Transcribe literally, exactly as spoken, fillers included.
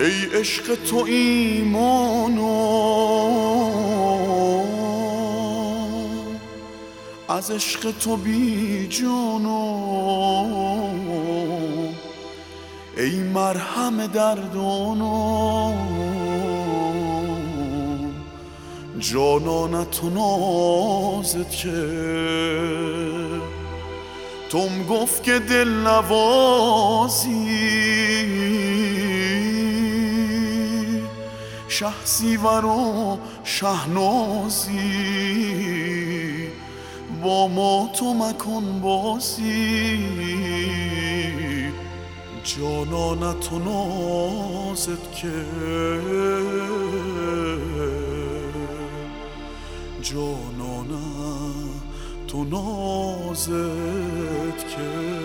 ای عشق تو ایمانو از عشق تو بی جانو ای مرهم دردانو جانانت و نازت که توم گفت که دل نوازی شهسیور و شهنازی با ما تو مکن بازی جانانت و نازت که جانانت و نازت که